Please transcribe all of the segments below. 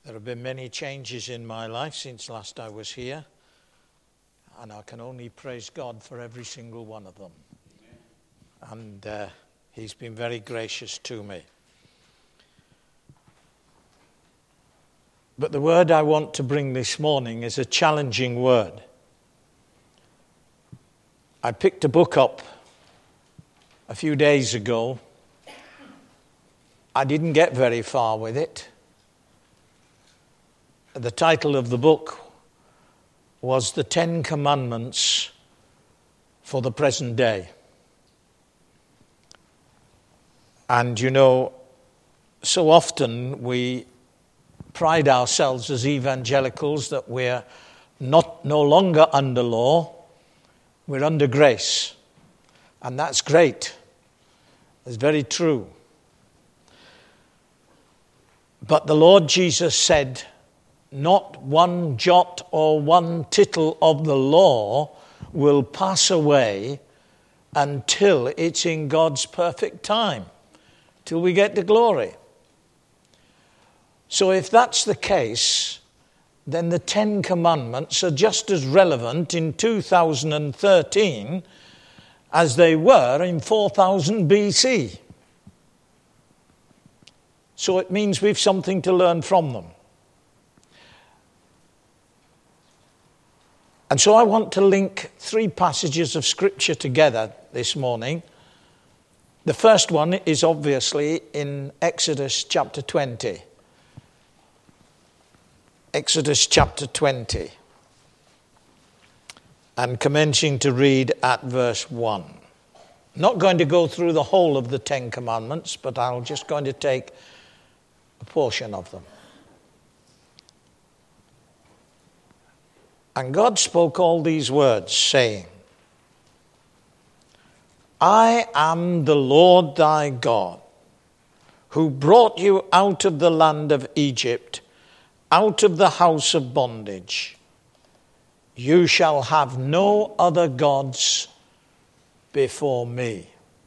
There have been many changes in my life since last I was here, and I can only praise God for every single one of them. And He's been very gracious to me. But the word I want to bring this morning is a challenging word. I picked a book up a few days ago. I didn't get very far with it. The title of the book was The 10 Commandments for the Present Day. And you know, so often we pride ourselves as evangelicals that we're no longer under law, we're under grace. And that's great. It's very true. But the Lord Jesus said, not one jot or one tittle of the law will pass away until it's in God's perfect time, till we get to glory. So if that's the case, then the 10 Commandments are just as relevant in 2013 as they were in 4000 BC. So it means we've something to learn from them. And so I want to link 3 passages of Scripture together this morning. The first one is obviously in Exodus chapter 20. Exodus chapter 20. And commencing to read at verse 1. Not going to go through the whole of the 10 Commandments, but I'm just going to take a portion of them. And God spoke all these words, saying, I am the Lord thy God, who brought you out of the land of Egypt, out of the house of bondage. You shall have no other gods before me.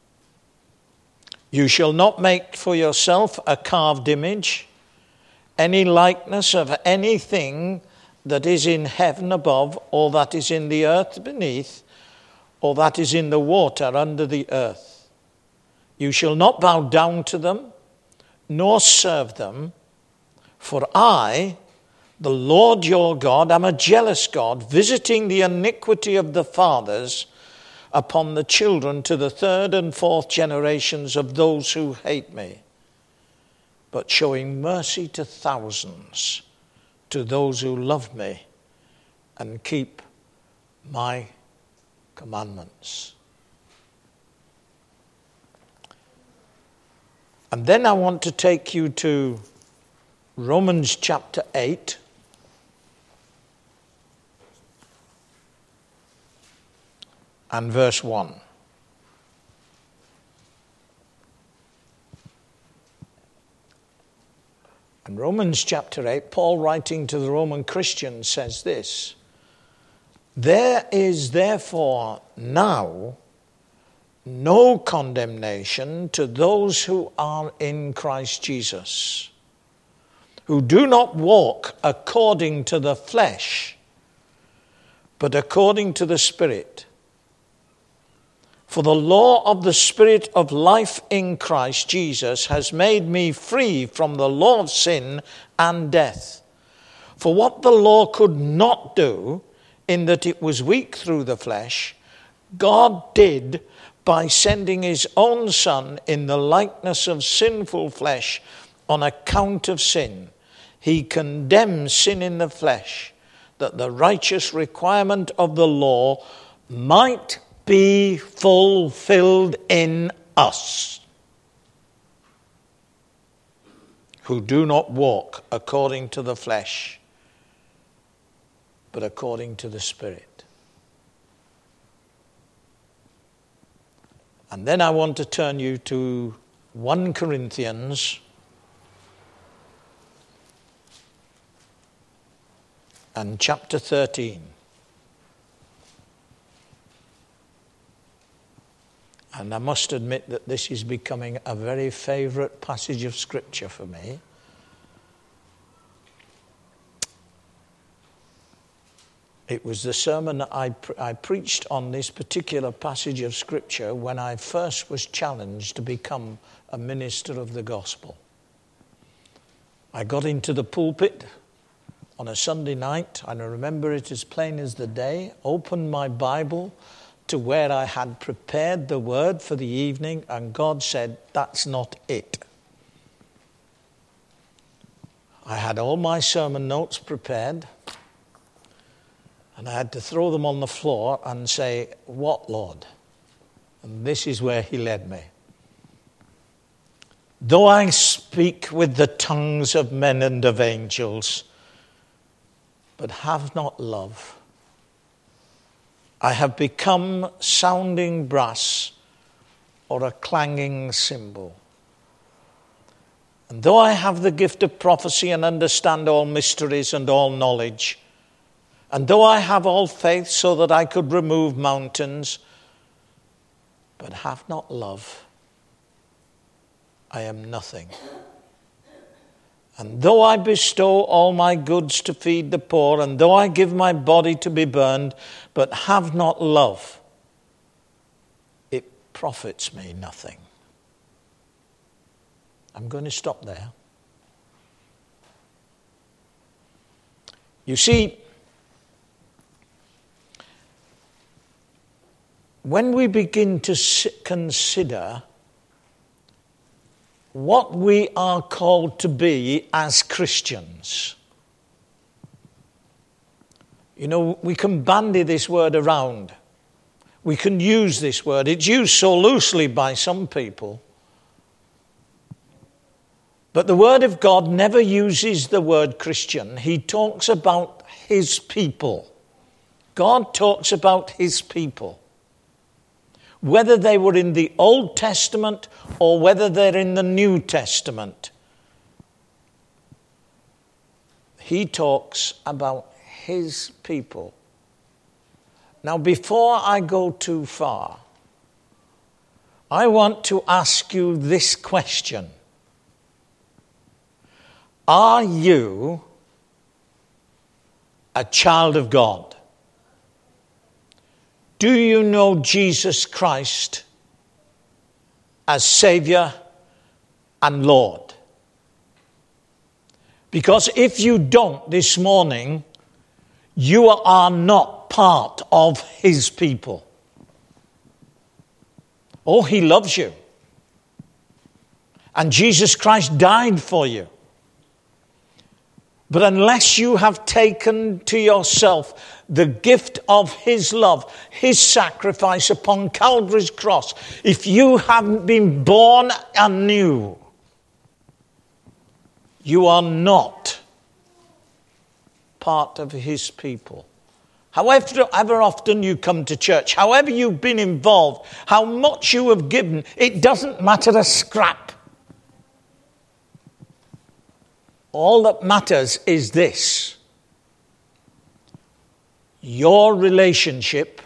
You shall not make for yourself a carved image, any likeness of anything that is in heaven above, or that is in the earth beneath, or that is in the water under the earth. You shall not bow down to them, nor serve them, for I, the Lord your God, am a jealous God, visiting the iniquity of the fathers upon the children to the 3rd and 4th generations of those who hate me, but showing mercy to thousands, to those who love me and keep my commandments. And then I want to take you to Romans chapter 8. And verse 1. And Romans chapter 8, Paul writing to the Roman Christians says this, there is therefore now no condemnation to those who are in Christ Jesus, who do not walk according to the flesh, but according to the Spirit. For the law of the Spirit of life in Christ Jesus has made me free from the law of sin and death. For what the law could not do, in that it was weak through the flesh, God did by sending his own Son in the likeness of sinful flesh on account of sin. He condemned sin in the flesh, that the righteous requirement of the law might be fulfilled in us, who do not walk according to the flesh, but according to the Spirit. And then I want to turn you to 1 Corinthians and chapter 13. And I must admit that this is becoming a very favourite passage of Scripture for me. It was the sermon that I preached on this particular passage of Scripture when I first was challenged to become a minister of the gospel. I got into the pulpit on a Sunday night, and I remember it as plain as the day, opened my Bible to where I had prepared the word for the evening, and God said, "That's not it." I had all my sermon notes prepared, and I had to throw them on the floor and say, "What, Lord?" And this is where he led me. "Though I speak with the tongues of men and of angels, but have not love, I have become sounding brass or a clanging cymbal. And though I have the gift of prophecy and understand all mysteries and all knowledge, and though I have all faith so that I could remove mountains, but have not love, I am nothing. And though I bestow all my goods to feed the poor, and though I give my body to be burned, but have not love, it profits me nothing." I'm going to stop there. You see, when we begin to consider what we are called to be as Christians, you know, we can bandy this word around. We can use this word. It's used so loosely by some people. But the Word of God never uses the word Christian. He talks about his people. God talks about his people. Whether they were in the Old Testament or whether they're in the New Testament, he talks about his people. Now, before I go too far, I want to ask you this question. Are you a child of God? Do you know Jesus Christ as Savior and Lord? Because if you don't this morning, you are not part of his people. Oh, he loves you. And Jesus Christ died for you. But unless you have taken to yourself the gift of his love, his sacrifice upon Calvary's cross, if you haven't been born anew, you are not part of his people. However often you come to church, however you've been involved, how much you have given, it doesn't matter a scrap. All that matters is this: your relationship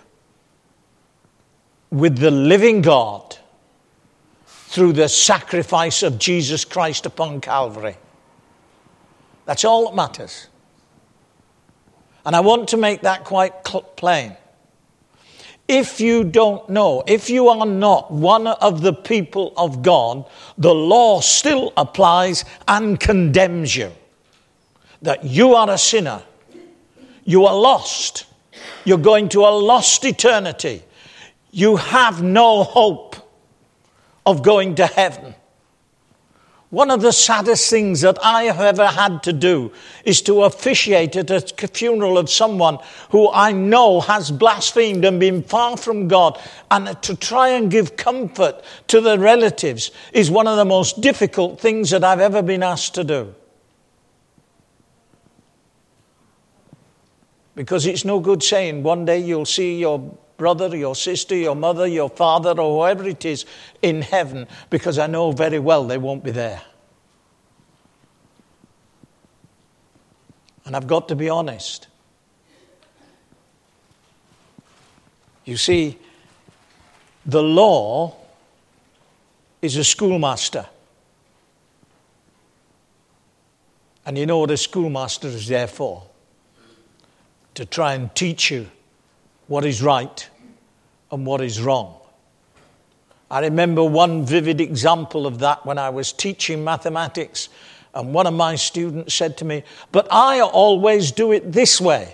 with the living God through the sacrifice of Jesus Christ upon Calvary. That's all that matters. And I want to make that quite plain. If you don't know, if you are not one of the people of God, the law still applies and condemns you. That you are a sinner. You are lost. You're going to a lost eternity. You have no hope of going to heaven. One of the saddest things that I have ever had to do is to officiate at a funeral of someone who I know has blasphemed and been far from God, and to try and give comfort to the relatives is one of the most difficult things that I've ever been asked to do. Because it's no good saying one day you'll see your brother, your sister, your mother, your father, or whoever it is in heaven, because I know very well they won't be there. And I've got to be honest. You see, the law is a schoolmaster. And you know what a schoolmaster is there for? to try and teach you what is right and what is wrong. I remember one vivid example of that when I was teaching mathematics, and one of my students said to me, "But I always do it this way."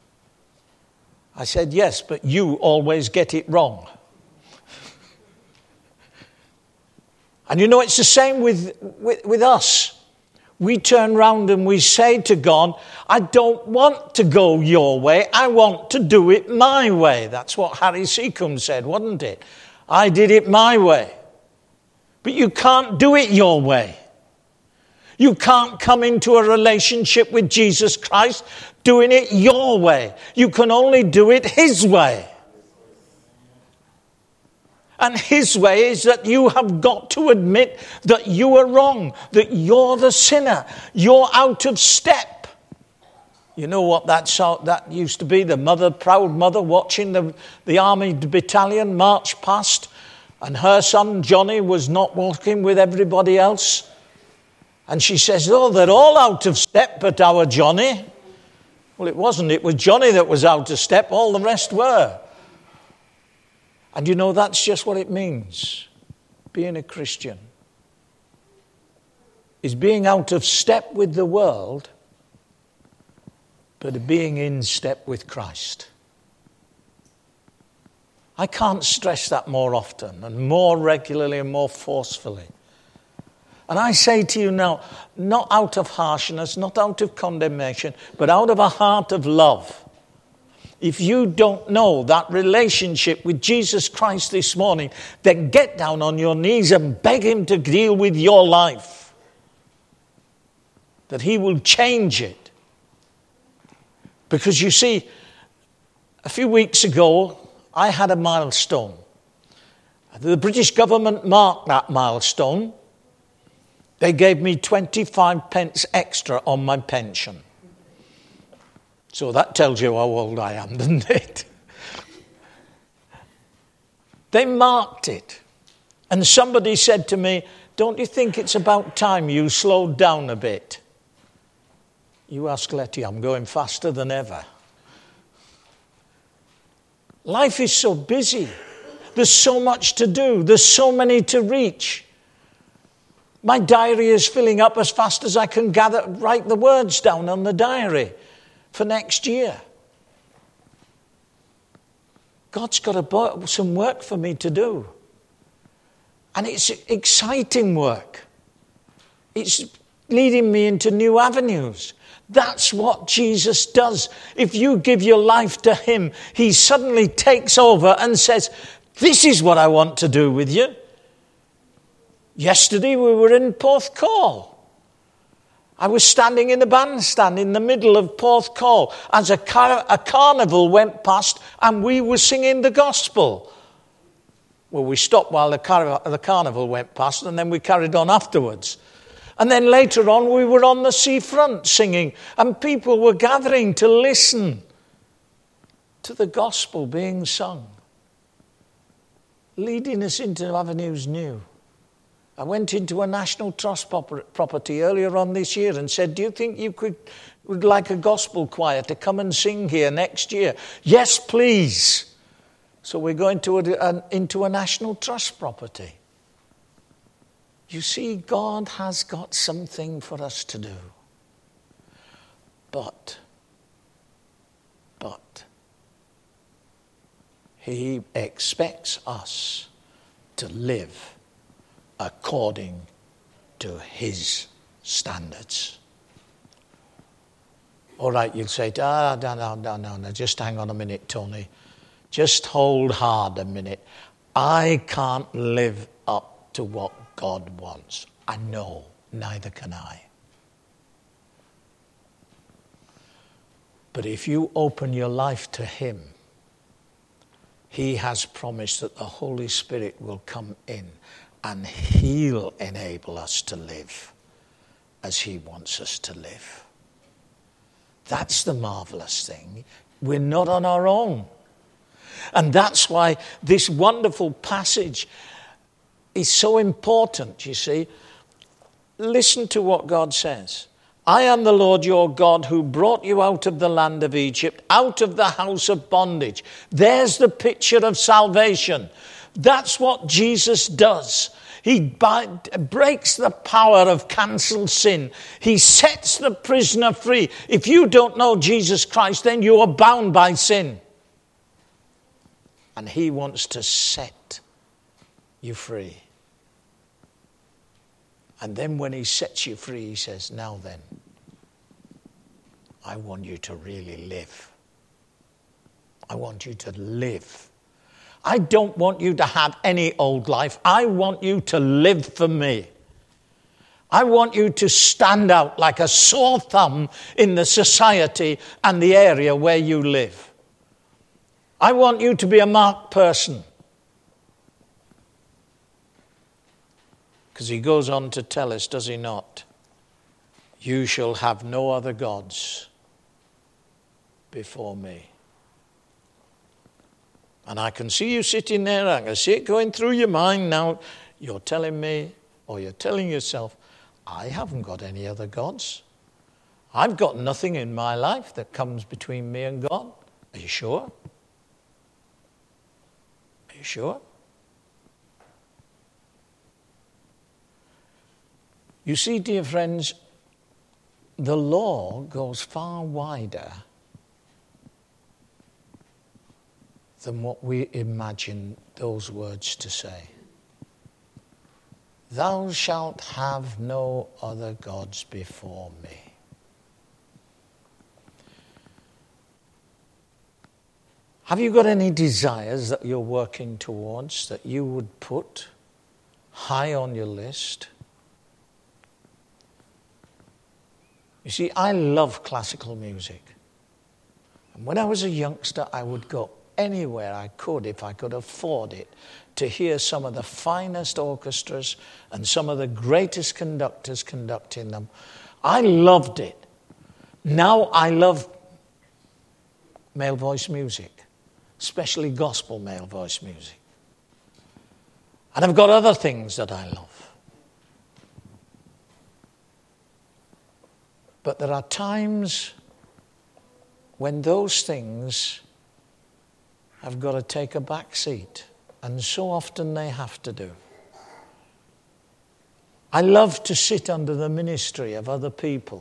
I said, "Yes, but you always get it wrong." And you know, it's the same with us. We turn round and we say to God, "I don't want to go your way. I want to do it my way." That's what Harry Seacombe said, wasn't it? I did it my way. But you can't do it your way. You can't come into a relationship with Jesus Christ doing it your way. You can only do it his way. And his way is that you have got to admit that you are wrong, that you're the sinner, you're out of step. You know what that used to be? The proud mother watching the army battalion march past, and her son Johnny was not walking with everybody else. And she says, "Oh, they're all out of step but our Johnny." Well, it wasn't. It was Johnny that was out of step. All the rest were. And you know, that's just what it means. Being a Christian is being out of step with the world, but being in step with Christ. I can't stress that more often and more regularly and more forcefully. And I say to you now, not out of harshness, not out of condemnation, but out of a heart of love. If you don't know that relationship with Jesus Christ this morning, then get down on your knees and beg him to deal with your life. That he will change it. Because you see, a few weeks ago, I had a milestone. The British government marked that milestone. They gave me 25 pence extra on my pension. So that tells you how old I am, doesn't it? They marked it. And somebody said to me, "Don't you think it's about time you slowed down a bit?" You ask Letty, I'm going faster than ever. Life is so busy. There's so much to do. There's so many to reach. My diary is filling up as fast as I can write the words down on the diary for next year. God's got some work for me to do. And it's exciting work. It's leading me into new avenues. That's what Jesus does. If you give your life to him, he suddenly takes over and says, "This is what I want to do with you." Yesterday we were in Porthcawl. I was standing in the bandstand in the middle of Porthcawl as a carnival went past and we were singing the gospel. Well, we stopped while the carnival went past and then we carried on afterwards. And then later on we were on the seafront singing and people were gathering to listen to the gospel being sung, leading us into avenues new. I went into a National Trust property earlier on this year and said, "Do you think you would like a gospel choir to come and sing here next year?" "Yes, please." So we're going into a National Trust property. You see, God has got something for us to do. But he expects us to live according to his standards. All right, you'll say, no, just hang on a minute, Tony. Just hold hard a minute. I can't live up to what God wants. I know, neither can I. But if you open your life to him, he has promised that the Holy Spirit will come in and he'll enable us to live as he wants us to live. That's the marvelous thing. We're not on our own. And that's why this wonderful passage is so important, you see. Listen to what God says. I am the Lord your God who brought you out of the land of Egypt, out of the house of bondage. There's the picture of salvation. That's what Jesus does. He breaks the power of cancelled sin. He sets the prisoner free. If you don't know Jesus Christ, then you are bound by sin. And he wants to set you free. And then when he sets you free, he says, now then, I want you to really live. I want you to live. I don't want you to have any old life. I want you to live for me. I want you to stand out like a sore thumb in the society and the area where you live. I want you to be a marked person. Because he goes on to tell us, does he not? You shall have no other gods before me. And I can see you sitting there, I can see it going through your mind now. You're telling me, or you're telling yourself, I haven't got any other gods. I've got nothing in my life that comes between me and God. Are you sure? Are you sure? You see, dear friends, the law goes far wider than what we imagine those words to say. Thou shalt have no other gods before me. Have you got any desires that you're working towards that you would put high on your list? You see, I love classical music. And when I was a youngster, I would go anywhere I could, if I could afford it, to hear some of the finest orchestras and some of the greatest conductors conducting them. I loved it. Now I love male voice music, especially gospel male voice music. And I've got other things that I love. But there are times when those things have got to take a back seat, and so often they have to do. I love to sit under the ministry of other people.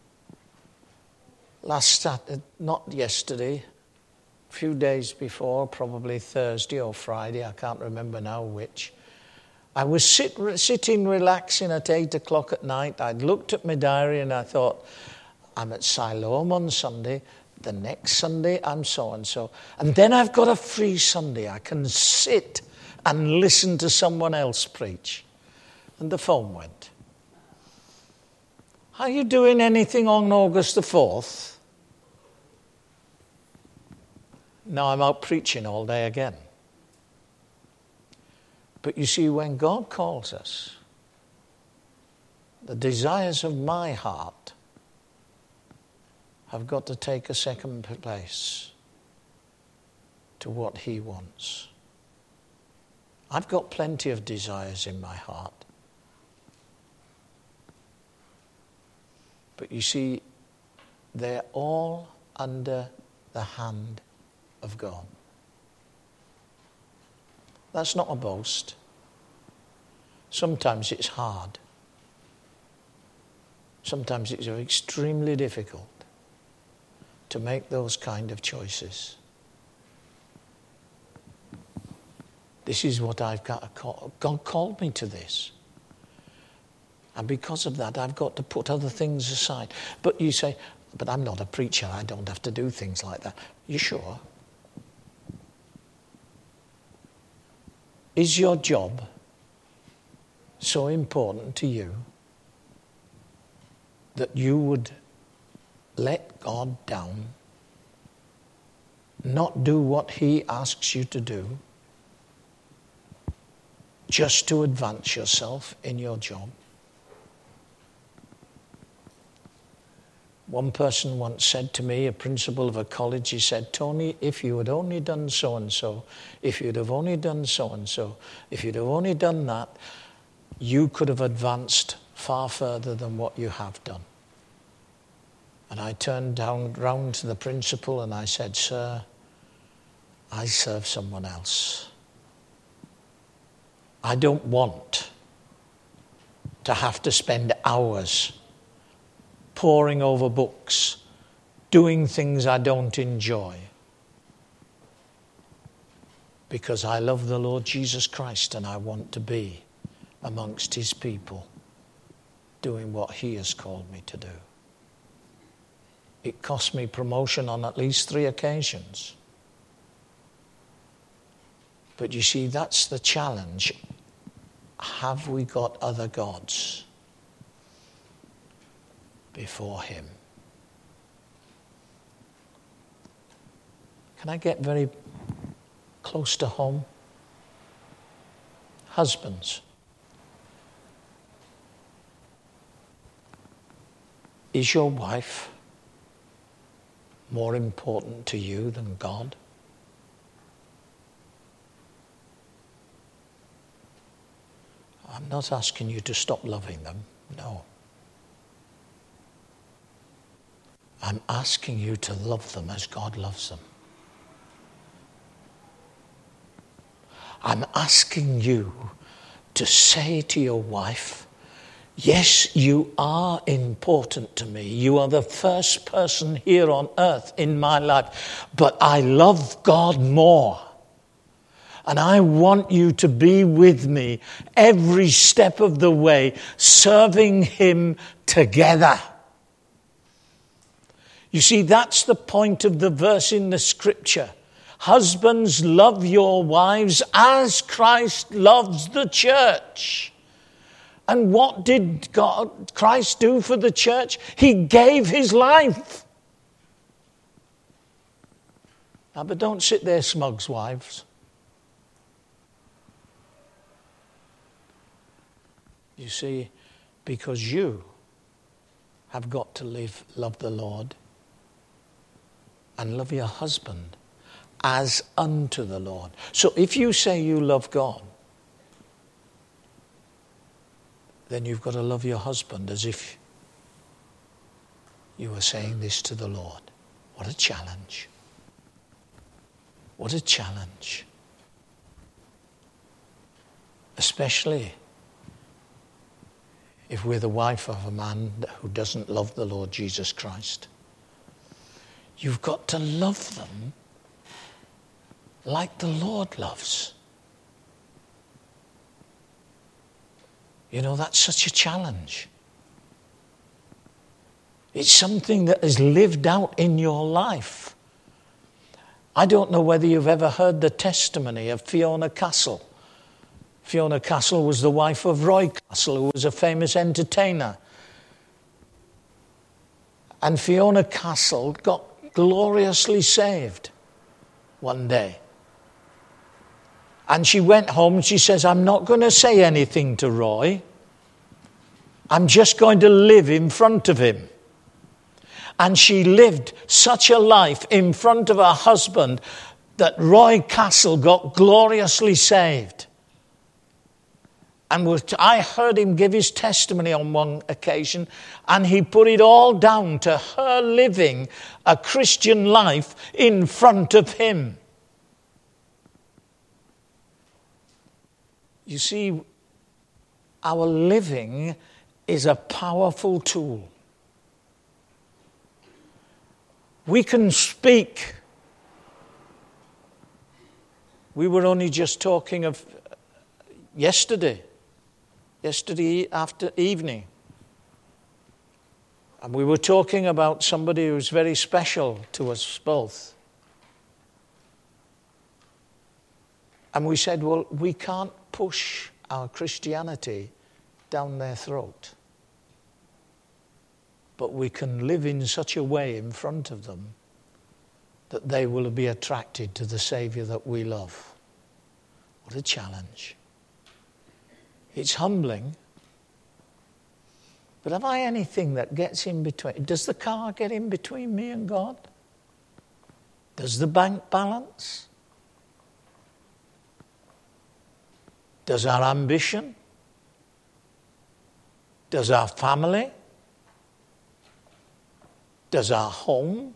Last Saturday, not yesterday, a few days before, probably Thursday or Friday, I can't remember now which, I was sitting relaxing at 8 o'clock at night. I'd looked at my diary and I thought, I'm at Siloam on Sunday. The next Sunday, I'm so-and-so. And then I've got a free Sunday. I can sit and listen to someone else preach. And the phone went. Are you doing anything on August the 4th? No, I'm out preaching all day again. But you see, when God calls us, the desires of my heart have got to take a second place to what he wants. I've got plenty of desires in my heart. But you see, they're all under the hand of God. That's not a boast. Sometimes it's hard. Sometimes it's extremely difficult to make those kind of choices. This is what I've got to call. God called me to this. And because of that, I've got to put other things aside. But you say, but I'm not a preacher. I don't have to do things like that. You sure? Is your job so important to you that you would let God down, not do what he asks you to do, just to advance yourself in your job? One person once said to me, a principal of a college, he said, Tony, if you had only done so-and-so, if you'd have only done so-and-so, if you'd have only done that, you could have advanced far further than what you have done. And I turned round to the principal and I said, "Sir, I serve someone else. I don't want to have to spend hours poring over books, doing things I don't enjoy, because I love the Lord Jesus Christ and I want to be amongst his people doing what he has called me to do." It cost me promotion on at least 3 occasions. But you see, that's the challenge. Have we got other gods before him? Can I get very close to home? Husbands, is your wife more important to you than God? I'm not asking you to stop loving them, no. I'm asking you to love them as God loves them. I'm asking you to say to your wife, "Yes, you are important to me. You are the first person here on earth in my life, but I love God more. And I want you to be with me every step of the way, serving him together." You see, that's the point of the verse in the scripture. Husbands, love your wives as Christ loves the church. And what did Christ do for the church? He gave his life. Now, but don't sit there, smugs, wives. You see, because you have got to love the Lord and love your husband as unto the Lord. So if you say you love God, then you've got to love your husband as if you were saying this to the Lord. What a challenge. What a challenge. Especially if we're the wife of a man who doesn't love the Lord Jesus Christ. You've got to love them like the Lord loves. You know, that's such a challenge. It's something that is lived out in your life. I don't know whether you've ever heard the testimony of Fiona Castle. Fiona Castle was the wife of Roy Castle, who was a famous entertainer. And Fiona Castle got gloriously saved one day. And she went home and she says, "I'm not going to say anything to Roy. I'm just going to live in front of him." And she lived such a life in front of her husband that Roy Castle got gloriously saved. And I heard him give his testimony on one occasion, and he put it all down to her living a Christian life in front of him. You see, our living is a powerful tool. We can speak. We were only just talking of yesterday after evening. And we were talking about somebody who's very special to us both. And we said, well, we can't push our Christianity down their throat. But we can live in such a way in front of them that they will be attracted to the Saviour that we love. What a challenge. It's humbling. But have I anything that gets in between? Does the car get in between me and God? Does the bank balance? Does our ambition? Does our family? Does our home?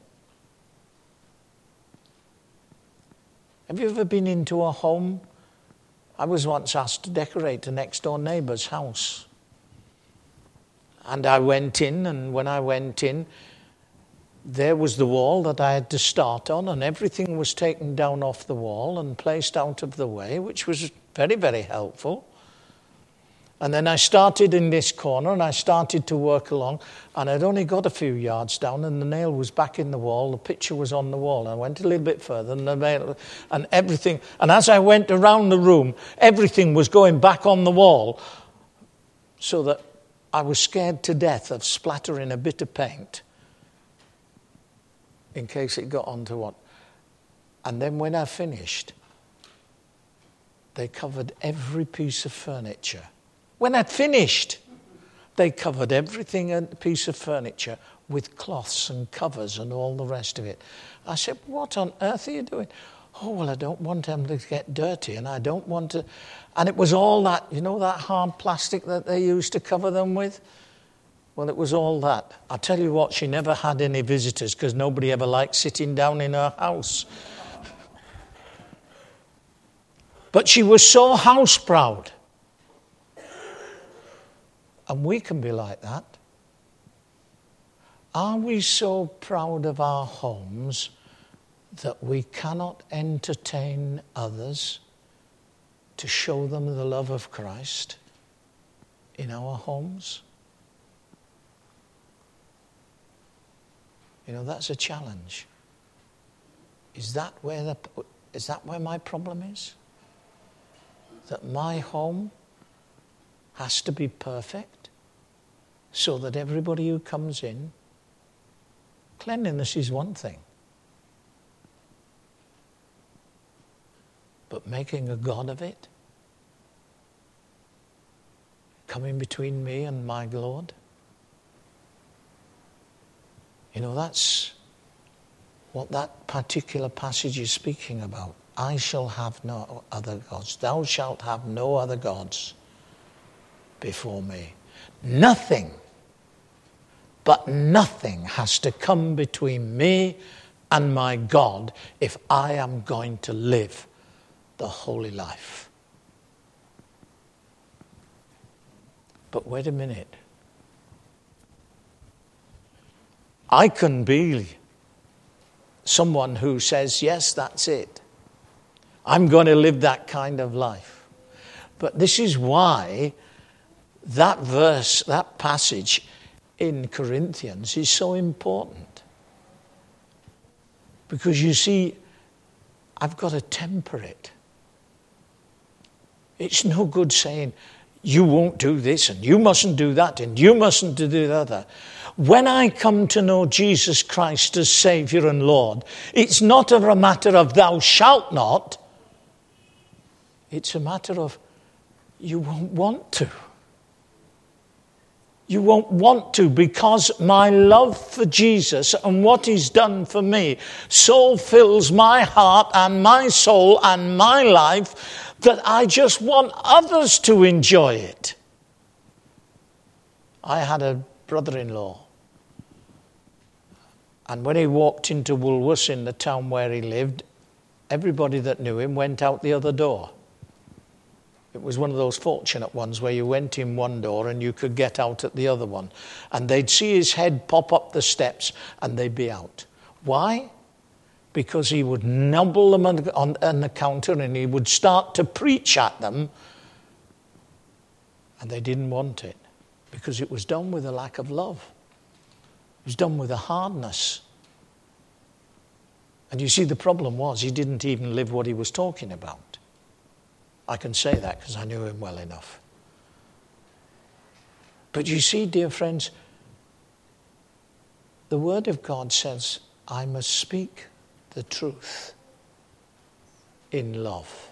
Have you ever been into a home? I was once asked to decorate a next door neighbour's house. And I went in, and when I went in, there was the wall that I had to start on, and everything was taken down off the wall and placed out of the way, which was very, very helpful. And then I started in this corner, and I started to work along, and I'd only got a few yards down, and the nail was back in the wall, the picture was on the wall. I went a little bit further, and everything, and as I went around the room, everything was going back on the wall, so that I was scared to death of splattering a bit of paint in case it got onto what. And then when I finished, they covered every piece of furniture. When I'd finished, they covered everything, a piece of furniture, with cloths and covers and all the rest of it. I said, what on earth are you doing? Oh, well, I don't want them to get dirty, and I don't want to... And it was all that, you know, that hard plastic that they used to cover them with? Well, it was all that. I'll tell you what, she never had any visitors because nobody ever liked sitting down in her house. But she was so house proud. And we can be like that. Are we so proud of our homes that we cannot entertain others to show them the love of Christ in our homes? You know, that's a challenge. Is that where my problem is? That my home has to be perfect so that everybody who comes in, cleanliness is one thing, but making a god of it, coming between me and my Lord, you know, that's what that particular passage is speaking about. I shall have no other gods. Thou shalt have no other gods before me. Nothing, but nothing has to come between me and my God if I am going to live the holy life. But wait a minute. I can be someone who says, yes, that's it. I'm going to live that kind of life. But this is why that verse, that passage in Corinthians is so important. Because you see, I've got to temper it. It's no good saying, you won't do this, and you mustn't do that, and you mustn't do the other. When I come to know Jesus Christ as Saviour and Lord, it's not a matter of thou shalt not. It's a matter of you won't want to. You won't want to, because my love for Jesus and what he's done for me so fills my heart and my soul and my life that I just want others to enjoy it. I had a brother-in-law, and when he walked into Woolworths in the town where he lived, everybody that knew him went out the other door. It was one of those fortunate ones where you went in one door and you could get out at the other one. And they'd see his head pop up the steps and they'd be out. Why? Because he would nibble them on the counter and he would start to preach at them. And they didn't want it because it was done with a lack of love. It was done with a hardness. And you see, the problem was he didn't even live what he was talking about. I can say that because I knew him well enough. But you see, dear friends, the Word of God says, I must speak the truth in love.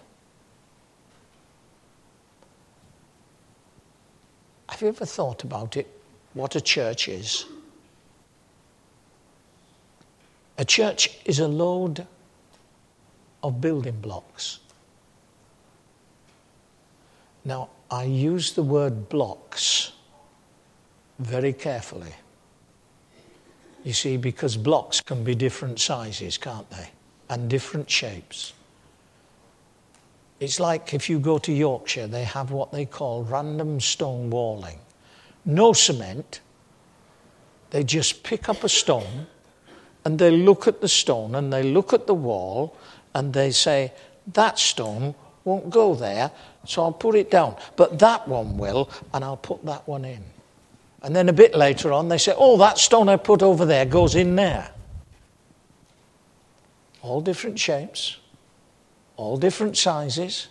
Have you ever thought about it, what a church is? A church is a load of building blocks. Now, I use the word blocks very carefully. You see, because blocks can be different sizes, can't they? And different shapes. It's like if you go to Yorkshire, they have what they call random stone walling. No cement. They just pick up a stone and they look at the stone and they look at the wall and they say, that stone won't go there, so I'll put it down. But that one will, and I'll put that one in. And then a bit later on, they say, oh, that stone I put over there goes in there. All different shapes, all different sizes,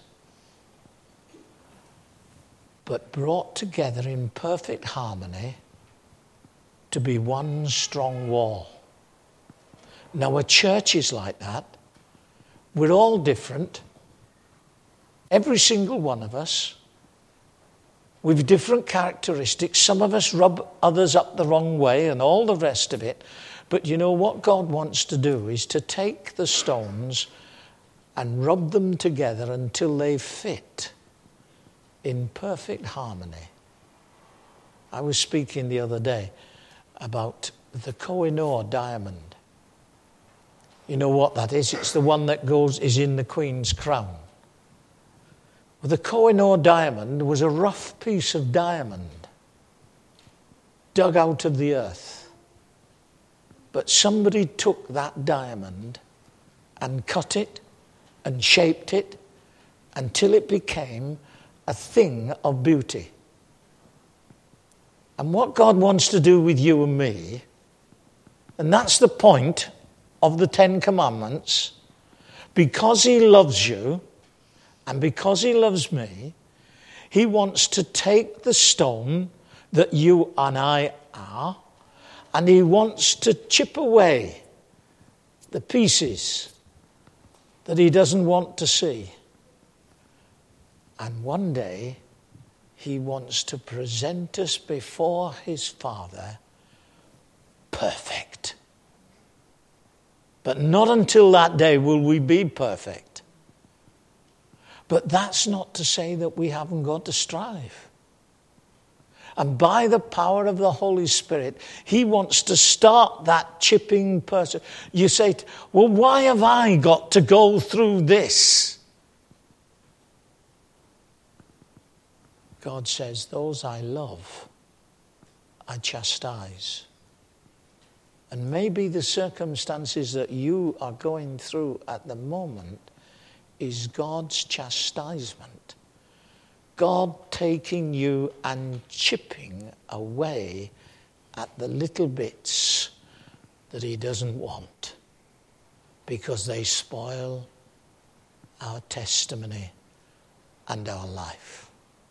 but brought together in perfect harmony to be one strong wall. Now, a church is like that. We're all different. Every single one of us. With different characteristics. Some of us rub others up the wrong way and all the rest of it. But you know what God wants to do is to take the stones and rub them together until they fit in perfect harmony. I was speaking the other day about the Koh-i-Noor diamond. You know what that is? It's the one that is in the Queen's crown. Well, the Koh-i-Noor diamond was a rough piece of diamond dug out of the earth. But somebody took that diamond and cut it and shaped it until it became a thing of beauty. And what God wants to do with you and me, and that's the point of the 10 Commandments, because he loves you, and because he loves me, he wants to take the stone that you and I are, and he wants to chip away the pieces that he doesn't want to see. And one day, he wants to present us before his Father perfect. But not until that day will we be perfect. But that's not to say that we haven't got to strive. And by the power of the Holy Spirit, he wants to start that chipping person. You say, well, why have I got to go through this? God says, those I love, I chastise. And maybe the circumstances that you are going through at the moment is God's chastisement. God taking you and chipping away at the little bits that he doesn't want, because they spoil our testimony and our life.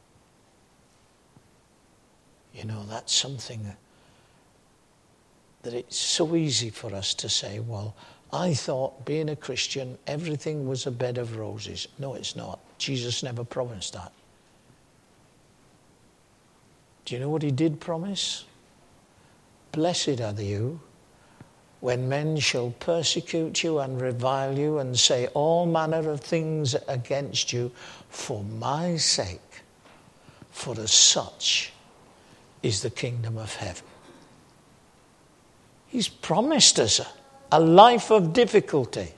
You know, that's something that it's so easy for us to say, well, I thought being a Christian, everything was a bed of roses. No, it's not. Jesus never promised that. Do you know what he did promise? Blessed are you when men shall persecute you and revile you and say all manner of things against you for my sake. For as such is the kingdom of heaven. He's promised us a life of difficulty.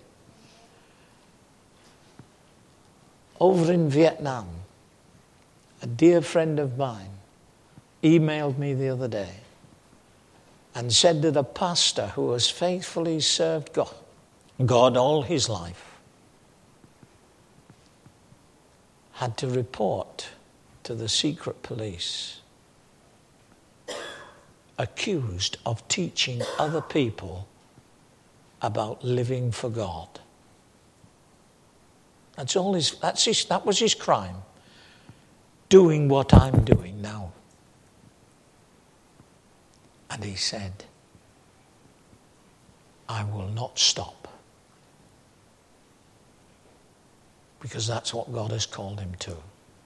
Over in Vietnam, a dear friend of mine emailed me the other day and said that a pastor who has faithfully served God all his life had to report to the secret police, accused of teaching other people about living for God. That was his crime. Doing what I'm doing now. And he said, I will not stop. Because that's what God has called him to.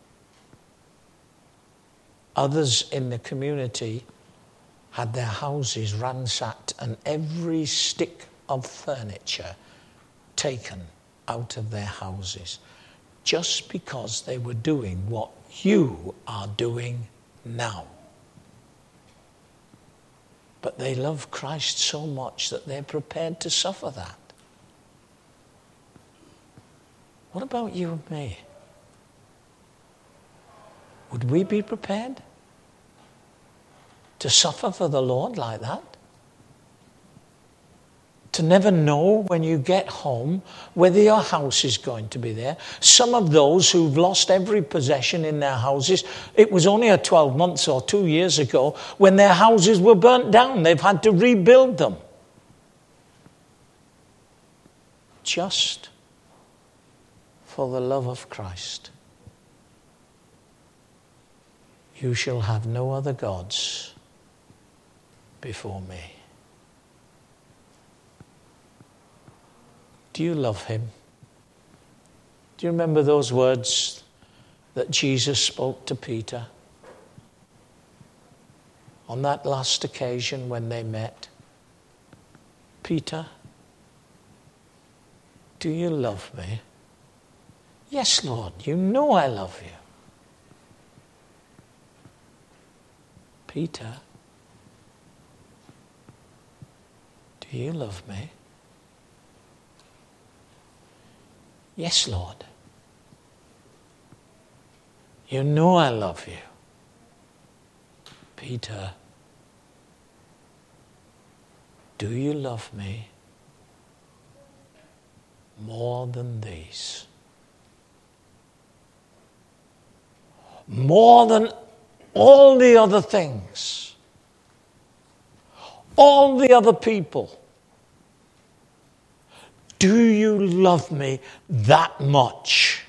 Others in the community had their houses ransacked and every stick of furniture taken out of their houses, just because they were doing what you are doing now. But they love Christ so much that they're prepared to suffer that. What about you and me? Would we be prepared to suffer for the Lord like that? To never know when you get home whether your house is going to be there. Some of those who've lost every possession in their houses, it was only 12 months or 2 years ago when their houses were burnt down. They've had to rebuild them. Just for the love of Christ. You shall have no other gods before me. Do you love him? Do you remember those words that Jesus spoke to Peter on that last occasion when they met? Peter, do you love me? Yes, Lord, you know I love you. Peter, do you love me? Yes, Lord. You know I love you. Peter, do you love me more than these? More than all the other things, all the other people. Do you love me that much?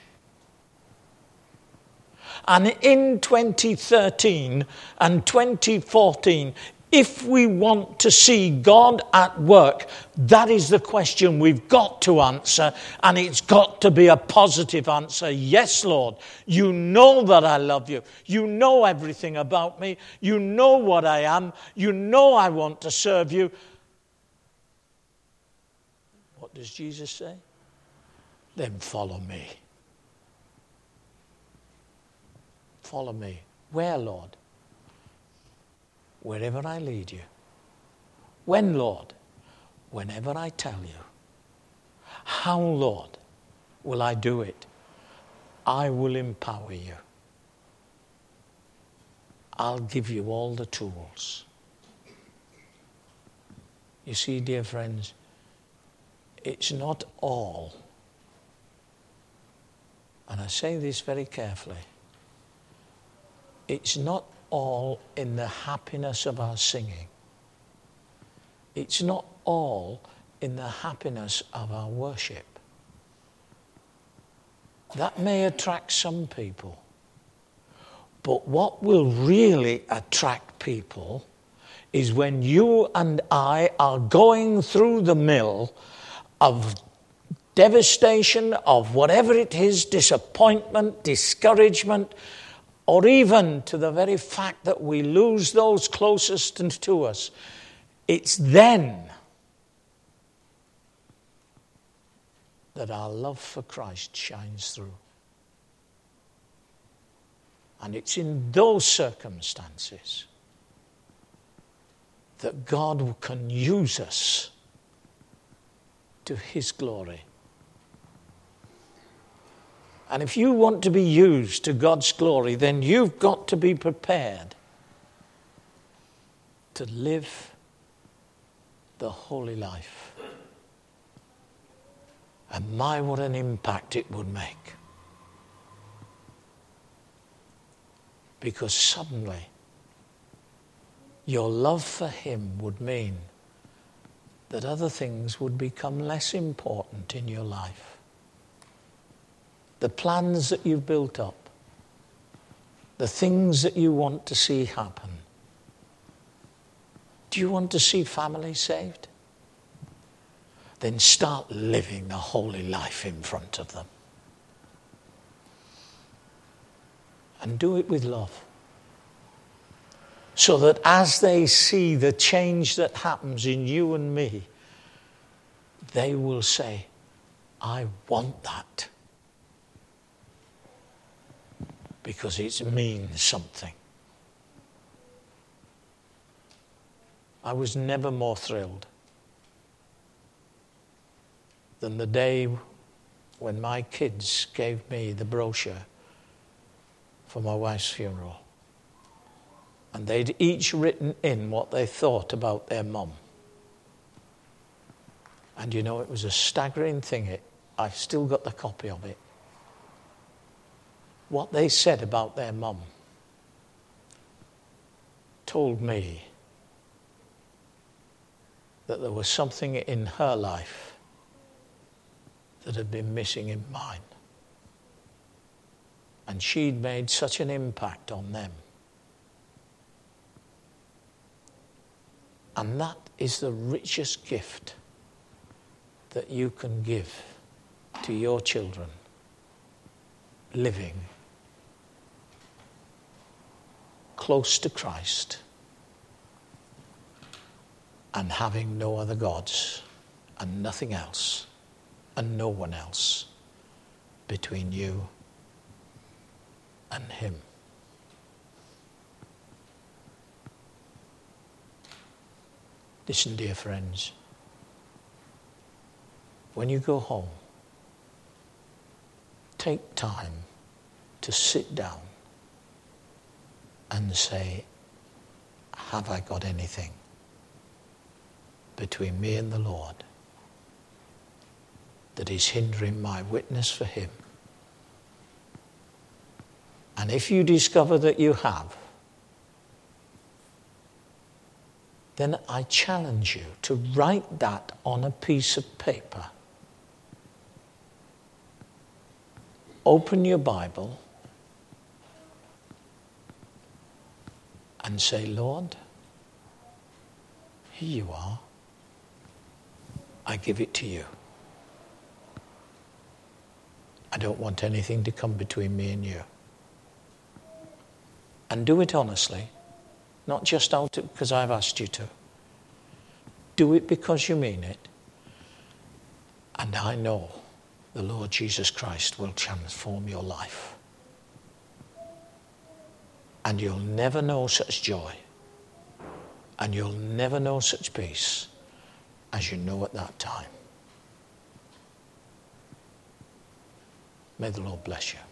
And in 2013 and 2014, if we want to see God at work, that is the question we've got to answer, and it's got to be a positive answer. Yes, Lord, you know that I love you. You know everything about me. You know what I am. You know I want to serve you. What does Jesus say? Then follow me. Follow me. Where, Lord? Wherever I lead you. When, Lord? Whenever I tell you. How, Lord, will I do it? I will empower you. I'll give you all the tools. You see, dear friends, it's not all, and I say this very carefully, it's not all in the happiness of our singing. It's not all in the happiness of our worship. That may attract some people, but what will really attract people is when you and I are going through the mill of devastation, of whatever it is, disappointment, discouragement, or even to the very fact that we lose those closest to us. It's then that our love for Christ shines through. And it's in those circumstances that God can use us to his glory. And if you want to be used to God's glory, then you've got to be prepared to live the holy life. And my, what an impact it would make. Because suddenly, your love for him would mean that other things would become less important in your life. The plans that you've built up, the things that you want to see happen. Do you want to see families saved? Then start living the holy life in front of them. And do it with love. So that as they see the change that happens in you and me, they will say, I want that. Because it means something. I was never more thrilled than the day when my kids gave me the brochure for my wife's funeral. And they'd each written in what they thought about their mum. And you know, it was a staggering thing. I've still got the copy of it. What they said about their mum told me that there was something in her life that had been missing in mine. And she'd made such an impact on them. And that is the richest gift that you can give to your children, living close to Christ and having no other gods and nothing else and no one else between you and him. Listen, dear friends, when you go home, take time to sit down and say, have I got anything between me and the Lord that is hindering my witness for him? And if you discover that you have, then I challenge you to write that on a piece of paper. Open your Bible and say, Lord, here you are. I give it to you. I don't want anything to come between me and you. And do it honestly, not just out because I've asked you to. Do it because you mean it. And I know the Lord Jesus Christ will transform your life. And you'll never know such joy. And you'll never know such peace as you know at that time. May the Lord bless you.